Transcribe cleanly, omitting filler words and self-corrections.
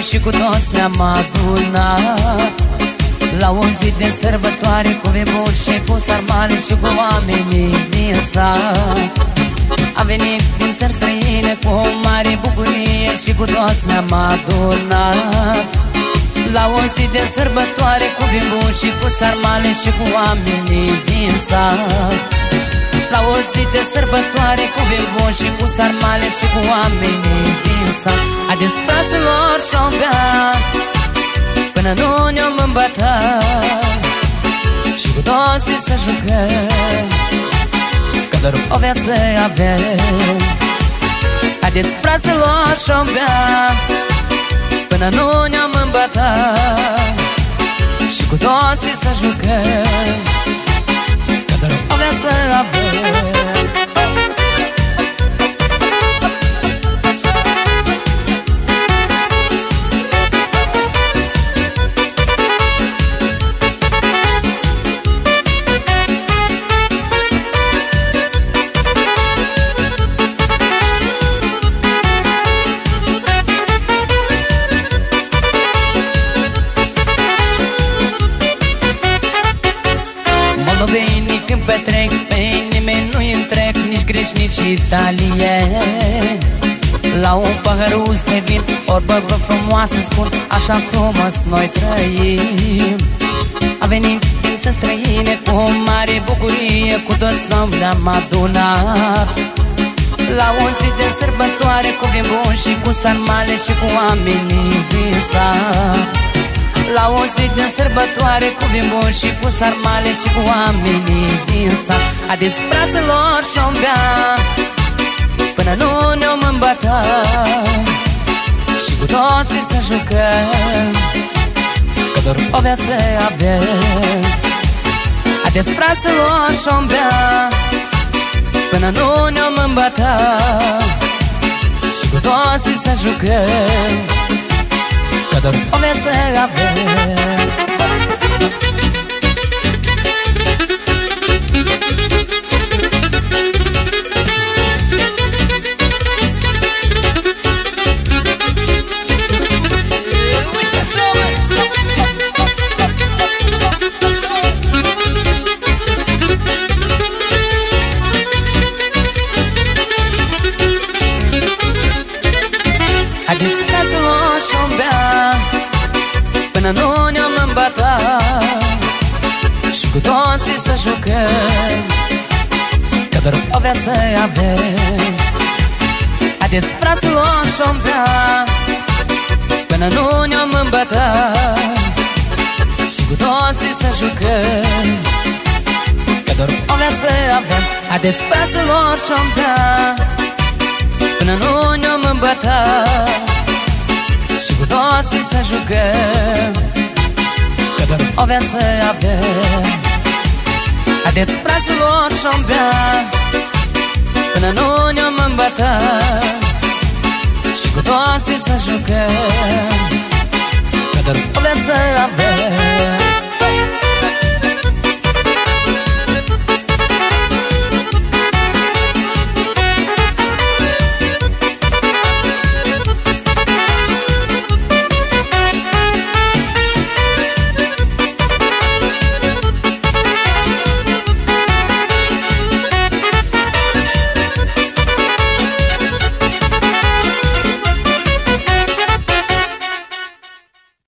și cu toți ne-am adunat la o zi de sărbătoare, cu veburi și cu sarmale și cu oamenii din sat. Am venit din țări străine cu o mare bucurie și cu toți ne-am adunat la o zi de sărbătoare, cu veburi și cu sarmale și cu oamenii din sat. La o zi de sărbătoare, cu veburi și cu sarmale și cu oamenii din sat. Haideți, fraților, și-o bea până nu ne-om îmbătat și cu toții să jucăm, că doar o viață avem. Haideți, fraților, și-o bea până nu ne-om îmbătat și cu toții să jucăm, că doar o viață avem. Moldovenii când petrec, pe nimeni nu-i întrec, nici greci, nici italieni. La un paharuz de vin, o bărbă frumoasă spun, așa frumos noi trăim. Am venit din țări străine cu o mare bucurie, cu toți noi ne-am adunat la o zi de sărbătoare, cu vin bun și cu sarmale și cu oamenii din sat. La o zi de sărbătoare, cu vin bun și cu sarmale și cu oamenii din sat. Haideți, fraților, și-o bea până nu ne-om îmbătat și cu toții să jucăm, că doar o viață avem. Haideți, fraților, și-o bea până nu ne-om îmbătat și cu toții să jucăm, că doar o viață avem. Haideți, fraților, și-o bea până nu ne-om îmbătat și cu toții să jucăm, că doar o viață avem. Haideți, fraților, și-o bea până nu ne-om îmbătat și cu toții să jucăm, că doar o viață avem. Haideți, fraților, și-o bea până nu ne-om îmbătat și cu toții să jucăm, că doar o viață avem. Haideți, fraților, și-o bea până nu ne-om îmbătat și cu toții să jucăm, că doar o viață avem.